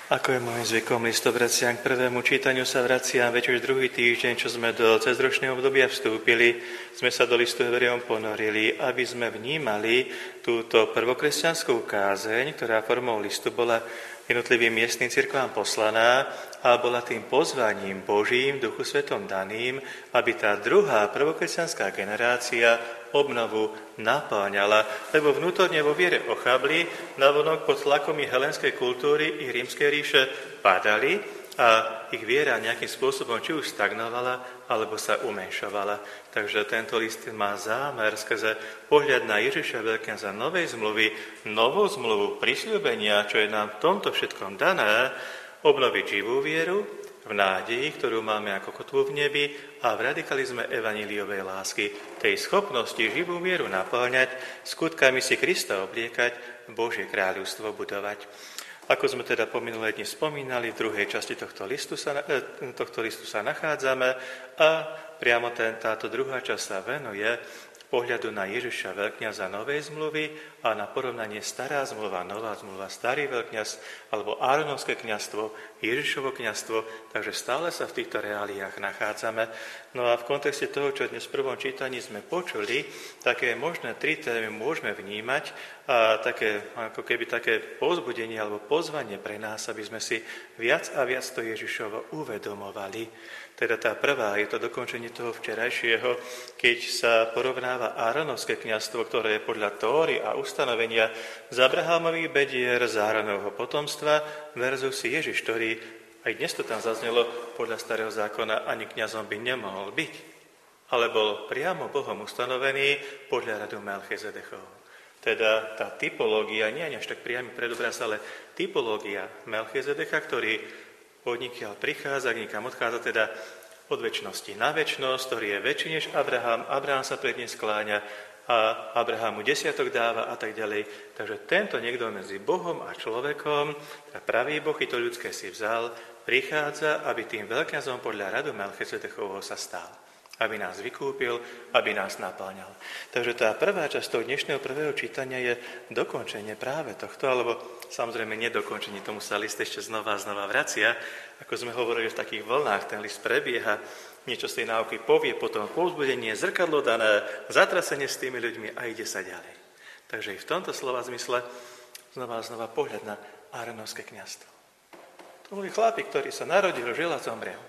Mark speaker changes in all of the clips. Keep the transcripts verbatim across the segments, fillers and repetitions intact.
Speaker 1: Ako je môjim zvykom, listobraciam, k prvému čítaniu sa vraciam, veď už druhý týždeň, čo sme do cezročného obdobia vstúpili, sme sa do listu Hebrejom ponorili, aby sme vnímali túto prvokresťanskú kázeň, ktorá formou listu bola jednotlivým miestnym cirkvám poslaná a bola tým pozvaním Božím, Duchu Svetom daným, aby tá druhá prvokresťanská generácia obnovu napáňala, lebo vnútorne vo viere ochabli, navonok pod tlakom i helenskej kultúry i rímskej ríše padali a ich viera nejakým spôsobom či už stagnovala, alebo sa umenšovala. Takže tento list má zámer skrze pohľad na Ježiša veľkňaza novej zmluvy, novú zmluvu prisľúbenia, čo je nám v tomto všetkom dané, obnoviť živú vieru, v nádeji, ktorú máme ako kotvu v nebi a v radikalizme evanjeliovej lásky, tej schopnosti živú vieru naplňať, skutkami si Krista obliekať, Božie kráľovstvo budovať. Ako sme teda po minulé dni spomínali, v druhej časti tohto listu sa, tohto listu sa nachádzame a priamo ten, táto druhá časť sa venuje pohľadu na Ježiša veľkňaza novej zmluvy a na porovnanie stará zmluva, nová zmluva, starý veľkňaz alebo Áronovské kňazstvo, Ježišovo kňazstvo, takže stále sa v týchto reáliách nachádzame. No a v kontexte toho, čo dnes v prvom čítaní sme počuli, také možné tri témy môžeme vnímať a také, ako keby také povzbudenie alebo pozvanie pre nás, aby sme si viac a viac to Ježišovo uvedomovali. Teda tá prvá je to dokončenie toho včerajšieho, keď sa porovnáva Áronovské kňazstvo, ktoré je podľa Tóry a ustanovenia z Abrahámových bedier z Áronovho potomstva versus Ježiš, ktorý, aj dnes to tam zaznelo, podľa starého zákona ani kňazom by nemohol byť, ale bol priamo Bohom ustanovený podľa radu Melchizedechov. Teda tá typológia, nie až tak priamy predobraz, ale typológia Melchizedecha, ktorý odnikiaľ prichádza, nikam odchádza, teda od večnosti na večnosť, ktorý je väčší než Abraham. Abraham sa pred ním skláňa a Abrahamu desiatok dáva a tak ďalej. Takže tento niekto medzi Bohom a človekom, teda pravý Boh, i to ľudské si vzal, prichádza, aby tým veľkňazom podľa radu Melchizedechovho sa stal. Aby nás vykúpil, aby nás napáňal. Takže tá prvá časť toho dnešného prvého čítania je dokončenie práve tohto, alebo samozrejme nedokončenie, tomu sa list ešte znova a znova vracia. Ako sme hovorili, v takých vlnách ten list prebieha, niečo z tej náuky povie, potom povzbudenie, zrkadlo dané, zatrasenie s tými ľuďmi a ide sa ďalej. Takže i v tomto slova zmysle znova a znova pohľad na Áronovské kňazstvo. To boli chlapi, ktorí sa narodili, žil a zomrel.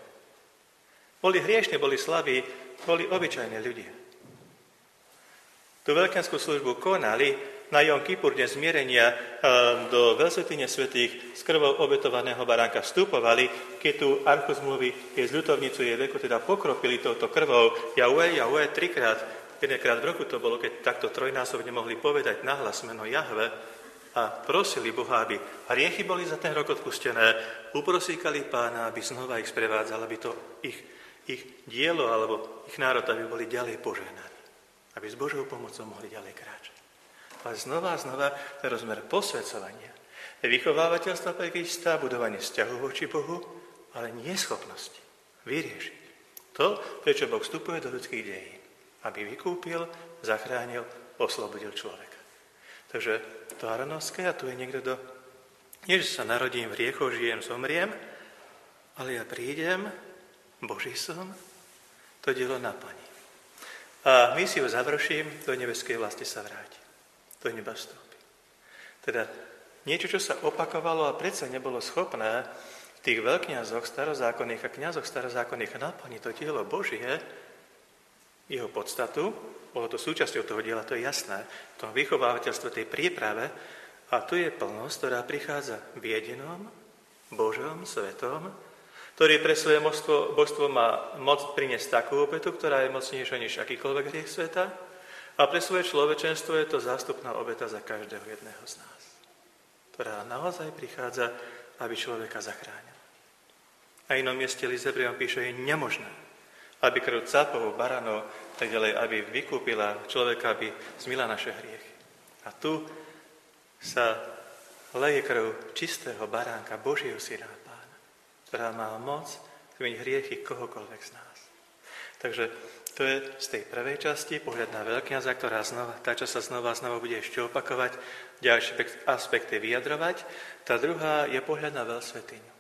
Speaker 1: Boli hriešni, boli slabí, boli obyčajní ľudia. Tú veľkňazskú službu konali na Jom Kipur, dnes zmierenia do veľsvätyne svätých s krvou obetovaného baránka vstupovali, keď tú archu zmluvy, jej zľutovnicu, jej veku, teda pokropili touto krvou Jahve, Jahve, trikrát, jedenkrát v roku to bolo, keď takto trojnásobne mohli povedať nahlas meno Jahve a prosili Boha, aby hriechy boli za ten rok odpustené, uprosíkali Pána, aby znova ich sprevádzal, aby to ich ich dielo alebo ich národ, aby boli ďalej požehnaní. Aby s Božou pomocou mohli ďalej kráčať. Ale znova a znova ten rozmer posväcovania. Vychovávateľstva pre Krista, budovanie vzťahu voči Bohu, ale nie schopnosti vyriešiť to, prečo Boh vstupuje do ľudských dejín. Aby vykúpil, zachránil, oslobodil človeka. Takže to Áronovské, a tu je niekto do... Nie, že sa narodím v hriechoch, žijem, zomriem, ale ja prídem, Boží som, to dielo naplní. A misiu završím, do nebeskej vlasti sa vráti. Do neba vstúpi. Teda niečo, čo sa opakovalo a predsa nebolo schopné v tých veľkňazoch starozákonných a kňazoch starozákonných naplniť to dielo Božie, jeho podstatu, bolo to súčasťou toho diela, to je jasné, v tom vychovávateľstve, tej príprave, a tu je plnosť, ktorá prichádza v jedinom Božom svetom, ktorý pre svoje božstvo, božstvo má moc priniesť takú obetu, ktorá je mocnejšia než akýkoľvek hriech sveta, a pre svoje človečenstvo je to zástupná obeta za každého jedného z nás, ktorá naozaj prichádza, aby človeka zachránil. A inom mieste list Hebrejom píše, je nemožné, aby krv cápov, baranov, tak ďalej, aby vykúpila človeka, aby zmila naše hriechy. A tu sa leje krv čistého baránka, Božieho syna, ktorá má moc zmeniť hriechy kohokoľvek z nás. Takže to je z tej prvej časti pohľad na veľkňaza, ktorá znova, tá, čo sa znova a znova bude ešte opakovať, ďalšie aspekty vyjadrovať. Tá druhá je pohľad na veľsvätyňu.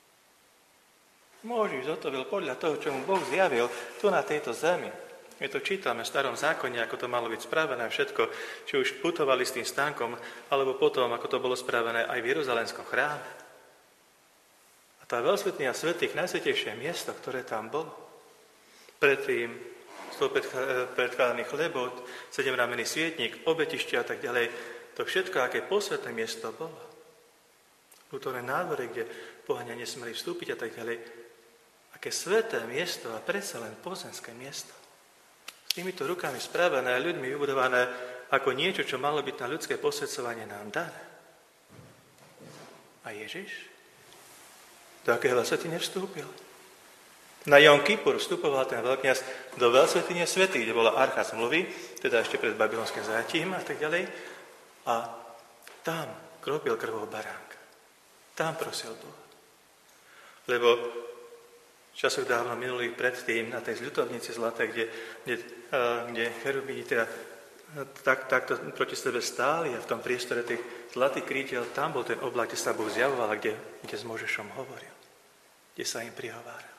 Speaker 1: Mojžiš zotovil podľa toho, čo mu Boh zjavil tu na tejto zemi. My to čítame v Starom zákone, ako to malo byť spravené všetko, či už putovali s tým stánkom, alebo potom, ako to bolo spravené aj v Jeruzalémskom chráme. A tá veľsvätyňa svätých, najsvätejšie miesto, ktoré tam bolo, predtým sto predkladaných chlebov, sedemramenný svietnik, obetište a tak ďalej, to všetko, aké posvätné miesto bolo. Vnútorné nádvory, kde pohania nesmeli vstúpiť a tak ďalej, aké sväté miesto a predsa len pozemské miesto. S týmito rukami spravené, ľuďmi vybudované ako niečo, čo malo byť na ľudské posväcovanie nám dané. A Ježiš do akého veľsvätyne vstúpil? Na Jom Kippur vstupoval ten veľkňaz do veľsvätyne svätých, kde bola archa zmluvy, teda ešte pred babylonským zajatím a tak ďalej. A tam kropil krvou baránka. Tam prosil Boha. Lebo v časoch dávno minulých predtým, na tej zľutovnici zlaté, kde, kde, kde cherubíni teda tak, takto proti sebe stáli a v tom priestore tých zlatých krídel, tam bol ten oblak, kde sa Boh zjavoval a kde, kde s Mojžišom hovoril. Kde sa im prihováral.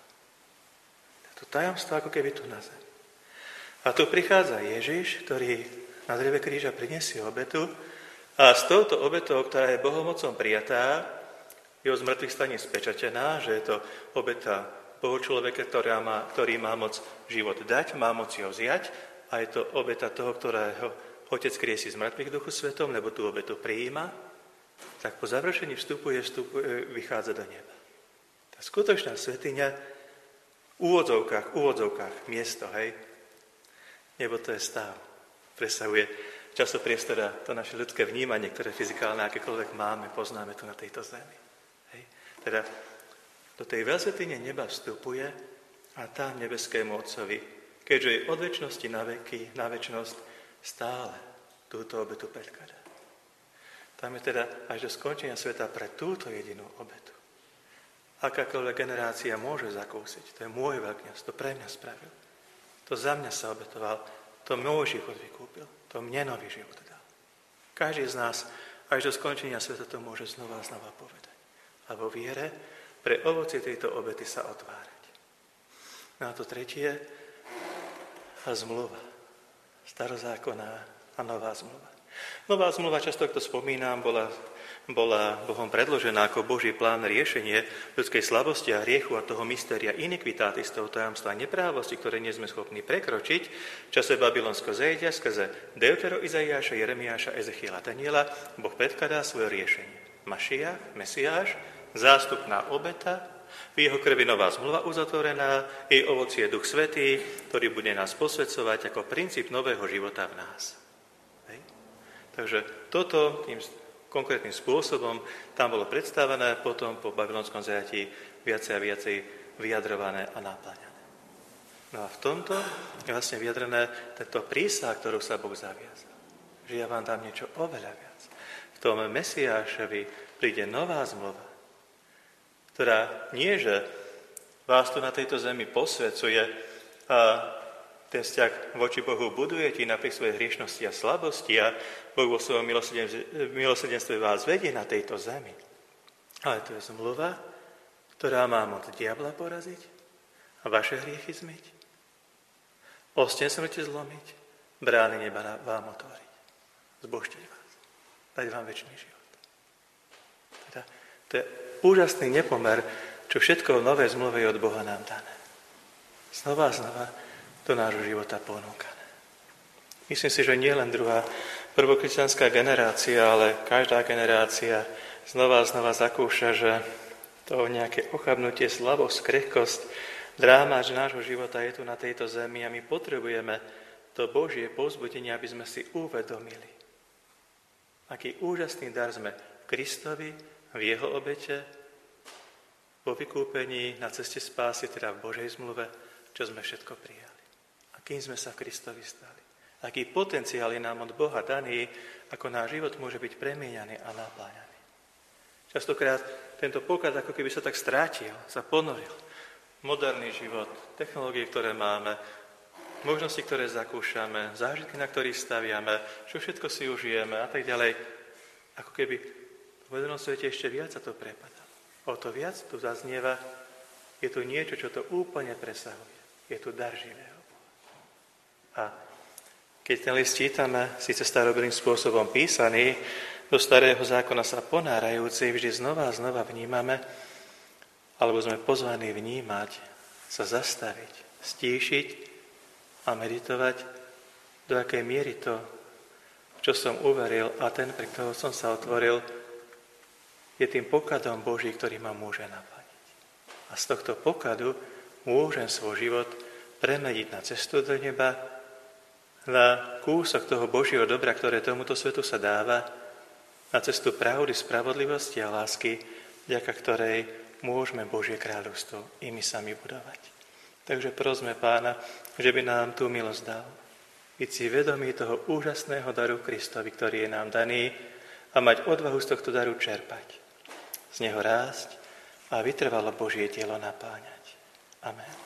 Speaker 1: To tajomstvo ako keby tu na zemi. A tu prichádza Ježiš, ktorý na dreve kríža prinesie obetu a s touto obetou, ktorá je Bohom mocom prijatá, jeho zmrtvých staní spečatená, že je to obeta Bohu človeka, ktorá má, ktorý má moc život dať, má moc ho vziať a je to obeta toho, ktorého Otec kriesí z mŕtvych Duchu Svetom, lebo tú obetu prijíma, tak po završení vstupuje, vstupuje, vychádza do neba. Tá skutočná svätyňa v úvodzovkách, úvodzovkách miesto, hej, nebo to je stav, presahuje časopriestora to naše ľudské vnímanie, ktoré fyzikálne, akékoľvek máme, poznáme tu na tejto zemi. Hej. Teda do tej veľsvätyne neba vstupuje a tam nebeskému Otcovi, keďže je od večnosti na veky, na večnosť stále túto obetu predkladá. Tam je teda až do skončenia sveta pre túto jedinú obetu. Akákoľvek generácia môže zakúsiť. To je môj veľkňaz, to pre mňa spravil. To za mňa sa obetoval, to môj život vykúpil, to mne nový život dal. Každý z nás až do skončenia sveta to môže znova a znova povedať. A vo viere pre ovocie tejto obety sa otvárať. No a to tretie, a zmluva. Starozákonná a nová zmluva. Nová zmluva, často to spomínam, bola, bola Bohom predložená ako Boží plán riešenie ľudskej slabosti a hriechu a toho mystéria iniquitatis, toho tajomstva neprávosti, ktoré nie sme schopní prekročiť v čase babylonského zajatia skrze Deutero, Izaiáša, Jeremiáša, Ezechiela, Daniela. Boh predkladá svoje riešenie. Mašiach, Mesiáš, zástupná obeta, v jeho krvi nová zmluva uzatvorená, jej ovocie je Duch Svätý, ktorý bude nás posväcovať ako princíp nového života v nás. Hej. Takže toto tým konkrétnym spôsobom tam bolo predstavené, potom po babylonskom zajatí viacej a viacej vyjadrované a napláňané. No a v tomto je vlastne vyjadrené tento prísah, ktorú sa Boh zaviazal. Že ja vám dám niečo oveľa viac. V tom Mesiášovi príde nová zmluva, ktorá nie, že vás tu na tejto zemi posväcuje a ten vzťah voči Bohu buduje ti napriek svojej hriešnosti a slabosti a Boh vo svojom milosrdenstve vás vedie na tejto zemi. Ale to je zmluva, ktorá má moc diabla poraziť a vaše hriechy zmyť. Osten smrti zlomiť, brány neba vám otvoriť. Zbožtiť vás. Dať vám večný život. Teda, to je úžasný nepomer, čo všetko v novej zmluve je od Boha nám dané. Znova a znova do nášho života ponúkané. Myslím si, že nie len druhá prvokresťanská generácia, ale každá generácia znova a znova zakúša, že to nejaké ochabnutie, slabosť, krehkosť, drámač nášho života je tu na tejto zemi a my potrebujeme to Božie povzbudenie, aby sme si uvedomili, aký úžasný dar sme v Kristovi, v jeho obete, po vykúpení na ceste spásy, teda v Božej zmluve, čo sme všetko prijali. A kým sme sa v Kristovi stali. Aký potenciál je nám od Boha daný, ako náš život môže byť premieňaný a napláňaný. Častokrát tento poklad ako keby sa tak strátil, sa ponoril. moderný život, technológie, ktoré máme, možnosti, ktoré zakúšame, zážitky, na ktorých staviame, čo všetko si užijeme a tak ďalej. Ako keby v modernom svete ešte viac sa to prepadá. O to viac tu zaznieva, je tu niečo, čo to úplne presahuje. Je tu dar živého Boha. A keď ten list čítame, síce starobilým spôsobom písaný, do starého zákona sa ponárajúci, vždy znova a znova vnímame, alebo sme pozvaní vnímať, sa zastaviť, stíšiť a meditovať, do akej miery to, čo som uveril a ten, pre ktorého som sa otvoril, je tým pokladom Boží, ktorý ma môže naplniť. A z tohto pokladu môžem svoj život premeniť na cestu do neba, na kúsok toho Božieho dobra, ktoré tomuto svetu sa dáva, na cestu pravdy, spravodlivosti a lásky, vďaka ktorej môžeme Božie kráľovstvo i my sami budovať. Takže prosme Pána, že by nám tú milosť dal. Byť si vedomí toho úžasného daru Kristovi, ktorý je nám daný, a mať odvahu z tohto daru čerpať. Z neho rásť a vytrvalo Božie dielo napáňať. Amen.